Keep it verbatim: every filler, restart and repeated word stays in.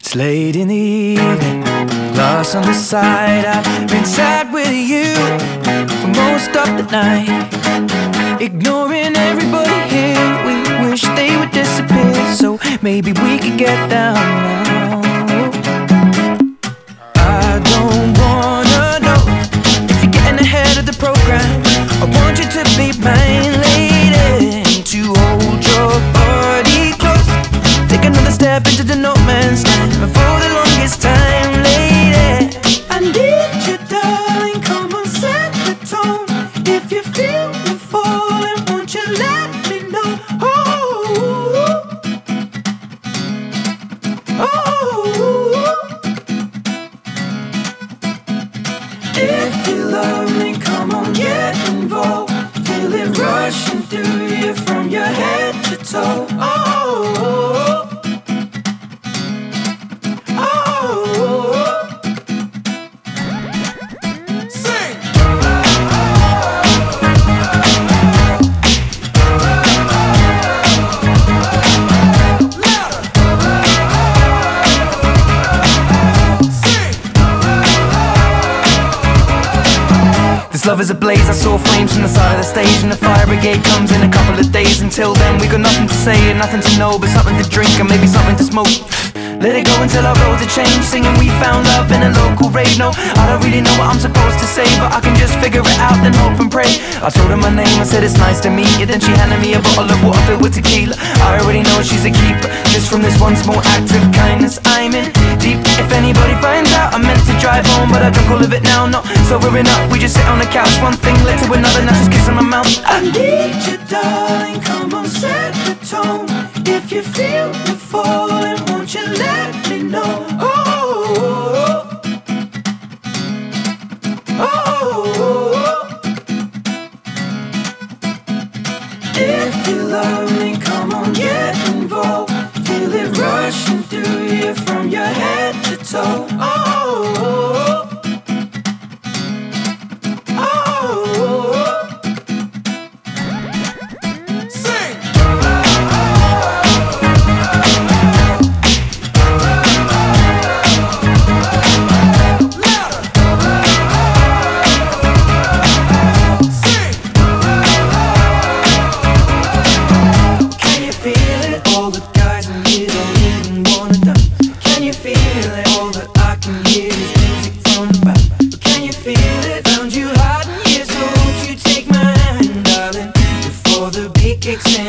It's late in the evening, glass on the side. I've been sad with you for most of the night, ignoring everybody here. We wish they would disappear, so maybe we could get down now. I don't wanna know if you're getting ahead of the program. I want you to be mine, lady, to hold your body close. Take another step into the no man's land for the longest time, lady. I need you, darling, come on, set the tone. If you feel me falling, won't you let me know? Oh, oh. If you love me, come on, get involved. Feel it rushing through you from your head to toe. Oh, this love is ablaze, I saw flames from the side of the stage, and the fire brigade comes in a couple of days. Until then we got nothing to say and nothing to know, but something to drink and maybe something to smoke. Let it go until our roads are changed, singing we found love in a local rave. No, I don't really know what I'm supposed to say, but I can just figure it out and hope and pray. I told her my name, I said it's nice to meet you. Then she handed me a bottle of water filled with tequila. I already know she's a keeper, just from this one small act of kindness. I'm in deep, if anybody finds out. I meant to drive home, but I drunk all of it now. Not sobering up, we just sit on the couch. One thing led to another, now just kissing my mouth. I need you, darling, come on, set the tone. If you feel me falling, won't you let me know? Oh, oh, oh. If you love me, come on, get involved. Feel it rushing through you from your head to toe. Oh, oh. Kicks in.